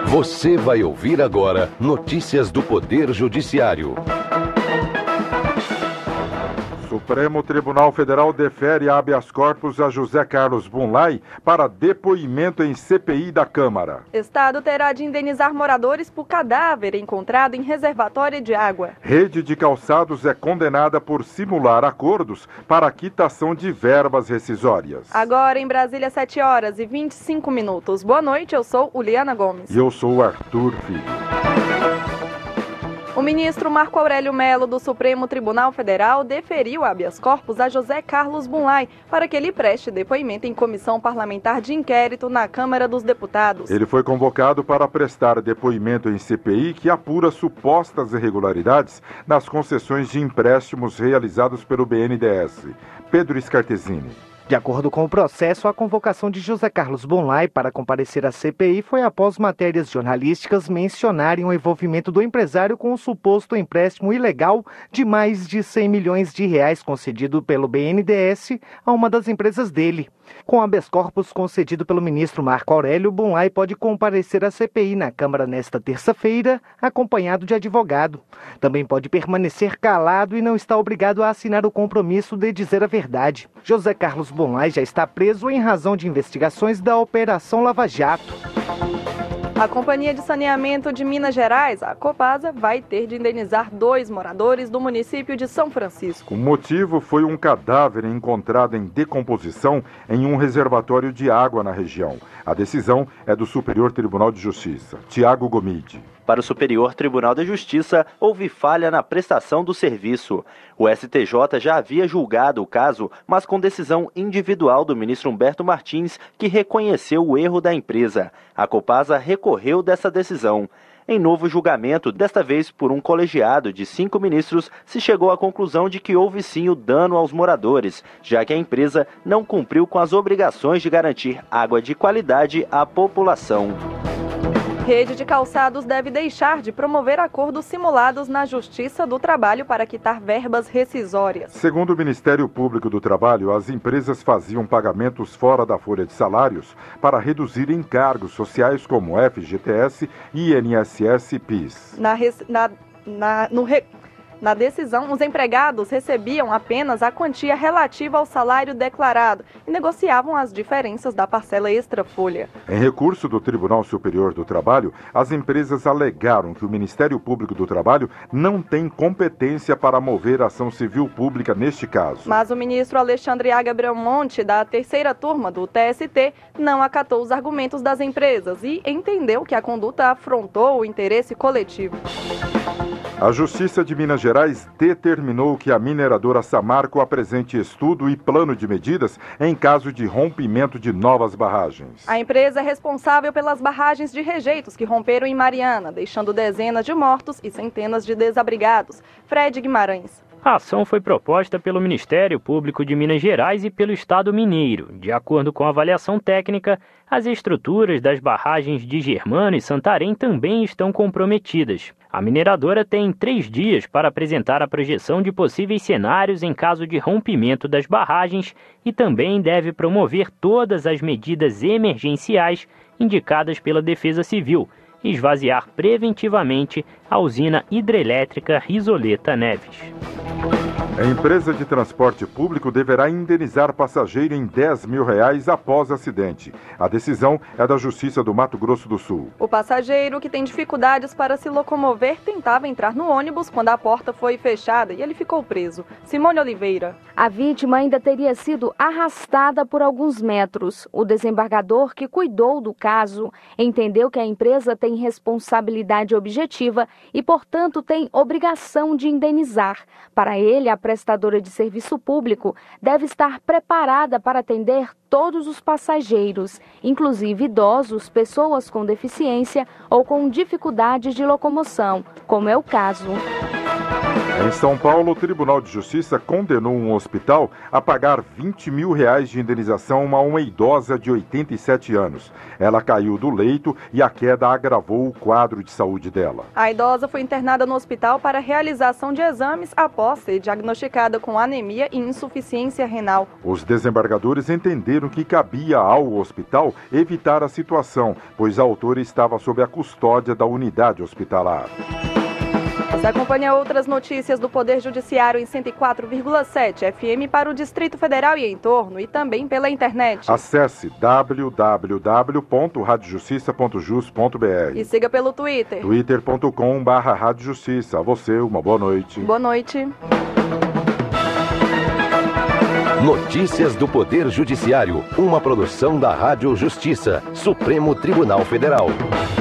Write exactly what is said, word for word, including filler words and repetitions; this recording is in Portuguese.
Você vai ouvir agora notícias do Poder Judiciário. Supremo Tribunal Federal defere habeas corpus a José Carlos Bunlai para depoimento em C P I da Câmara. Estado terá de indenizar moradores por cadáver encontrado em reservatório de água. Rede de calçados é condenada por simular acordos para a quitação de verbas rescisórias. Agora em Brasília, sete horas e vinte e cinco minutos. Boa noite, eu sou Uliana Gomes. E eu sou o Arthur Filho. O ministro Marco Aurélio Mello, do Supremo Tribunal Federal, deferiu habeas corpus a José Carlos Bunlai para que ele preste depoimento em comissão parlamentar de inquérito na Câmara dos Deputados. Ele foi convocado para prestar depoimento em C P I que apura supostas irregularidades nas concessões de empréstimos realizados pelo B N D E S. Pedro Scartesini. De acordo com o processo, a convocação de José Carlos Bunlai para comparecer à C P I foi após matérias jornalísticas mencionarem o envolvimento do empresário com o suposto empréstimo ilegal de mais de cem milhões de reais concedido pelo B N D E S a uma das empresas dele. Com habeas corpus concedido pelo ministro Marco Aurélio, Bunlai pode comparecer à C P I na Câmara nesta terça-feira, acompanhado de advogado. Também pode permanecer calado e não está obrigado a assinar o compromisso de dizer a verdade. José Carlos Bunlai já está preso em razão de investigações da Operação Lava Jato. A Companhia de Saneamento de Minas Gerais, a Copasa, vai ter de indenizar dois moradores do município de São Francisco. O motivo foi um cadáver encontrado em decomposição em um reservatório de água na região. A decisão é do Superior Tribunal de Justiça. Tiago Gomide. Para o Superior Tribunal de Justiça, houve falha na prestação do serviço. O S T J já havia julgado o caso, mas com decisão individual do ministro Humberto Martins, que reconheceu o erro da empresa. A Copasa recorreu dessa decisão. Em novo julgamento, desta vez por um colegiado de cinco ministros, se chegou à conclusão de que houve sim o dano aos moradores, já que a empresa não cumpriu com as obrigações de garantir água de qualidade à população. Rede de calçados deve deixar de promover acordos simulados na Justiça do Trabalho para quitar verbas rescisórias. Segundo o Ministério Público do Trabalho, as empresas faziam pagamentos fora da folha de salários para reduzir encargos sociais como F G T S, I N S S e P I S. Na, na, na, no re... Na decisão, os empregados recebiam apenas a quantia relativa ao salário declarado e negociavam as diferenças da parcela extra-folha. Em recurso do Tribunal Superior do Trabalho, as empresas alegaram que o Ministério Público do Trabalho não tem competência para mover ação civil pública neste caso. Mas o ministro Alexandre Aga Belmonte, da terceira turma do T S T, não acatou os argumentos das empresas e entendeu que a conduta afrontou o interesse coletivo. A Justiça de Minas Gerais determinou que a mineradora Samarco apresente estudo e plano de medidas em caso de rompimento de novas barragens. A empresa é responsável pelas barragens de rejeitos que romperam em Mariana, deixando dezenas de mortos e centenas de desabrigados. Fred Guimarães. A ação foi proposta pelo Ministério Público de Minas Gerais e pelo Estado Mineiro. De acordo com a avaliação técnica, as estruturas das barragens de Germano e Santarém também estão comprometidas. A mineradora tem três dias para apresentar a projeção de possíveis cenários em caso de rompimento das barragens e também deve promover todas as medidas emergenciais indicadas pela Defesa Civil e esvaziar preventivamente a usina hidrelétrica Risoleta Neves. A empresa de transporte público deverá indenizar passageiro em dez mil reais após acidente. A decisão é da Justiça do Mato Grosso do Sul. O passageiro, que tem dificuldades para se locomover, tentava entrar no ônibus quando a porta foi fechada e ele ficou preso. Simone Oliveira. A vítima ainda teria sido arrastada por alguns metros. O desembargador, que cuidou do caso, entendeu que a empresa tem responsabilidade objetiva e, portanto, tem obrigação de indenizar. Para ele, a prestadora de serviço público deve estar preparada para atender todos os passageiros, inclusive idosos, pessoas com deficiência ou com dificuldades de locomoção, como é o caso. Em São Paulo, o Tribunal de Justiça condenou um hospital a pagar vinte mil reais de indenização a uma idosa de oitenta e sete anos. Ela caiu do leito e a queda agravou o quadro de saúde dela. A idosa foi internada no hospital para realização de exames após ser diagnosticada com anemia e insuficiência renal. Os desembargadores entenderam que cabia ao hospital evitar a situação, pois a autora estava sob a custódia da unidade hospitalar. Você acompanha outras notícias do Poder Judiciário em cento e quatro vírgula sete F M para o Distrito Federal e em torno e também pela internet. Acesse w w w ponto rádio justiça ponto jus ponto b r e siga pelo Twitter. twitter ponto com barra rádio justiça. A você, uma boa noite. Boa noite. Notícias do Poder Judiciário, uma produção da Rádio Justiça, Supremo Tribunal Federal.